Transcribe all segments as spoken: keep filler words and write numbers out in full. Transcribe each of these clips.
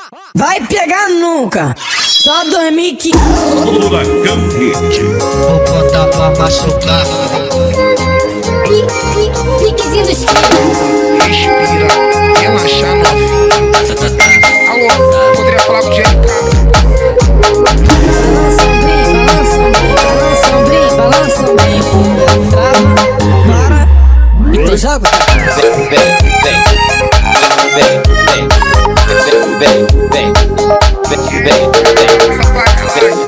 Vai pegar nunca, só dormir que Furacão Hit. Vou botar pra machucar. Piquezinho do esquema. Respira, relaxa novinha. Alô, poderia falar com o Diego? balança o brim, balança o brim, balança o brim, balança o brim. Para, então joga. Vem, vem, vem, vem, vem, vem, vem, vem, vem, vem, vem, vem,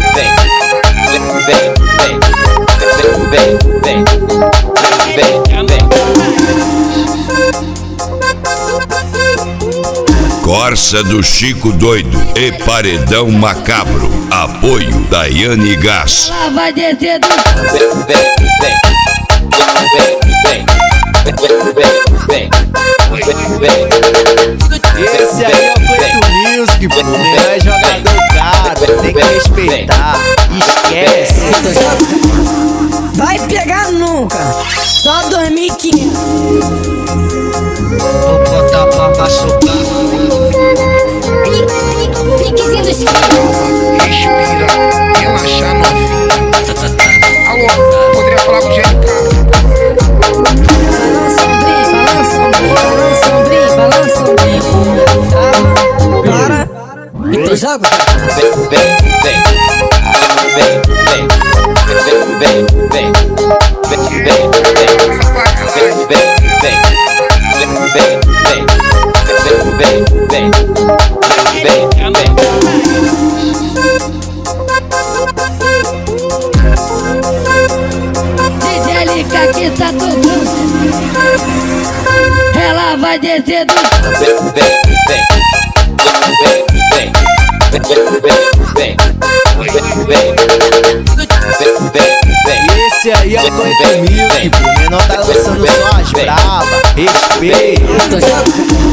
vem, vem, vem, vem. Corsa do Chico Doido e Paredão Macabro. Apoio Daiane Gás. Ela vai descer do Vem, vem, vem, vem, vem, vem, vem, vem. Esse aí é o Cleiton Music, pô. Não é jogador caro, tem que respeitar. Esquece. então joga. Vai pegar nunca, só dormir que Vou botar pra machucar. Piquezinho do esquema. Respira, relaxa novinha. Alô, poderia falar com o Diego? balança o brim, balança o brim, balança o brim, balança o brim. Para, então joga. Vem, vem, vem, vem, vem, vem, vem, vem, vem, vem, vem, vem, vem, vem, vem, vem, vem. D J Lica que tá tocando, ela vai descer do Vem, vem, vem, vem, vem, vem, vem, vem, vem, vem, vem. Esse aí é o Cleiton Music, pô. Menor tá lançando só as braba. Respeita. então joga.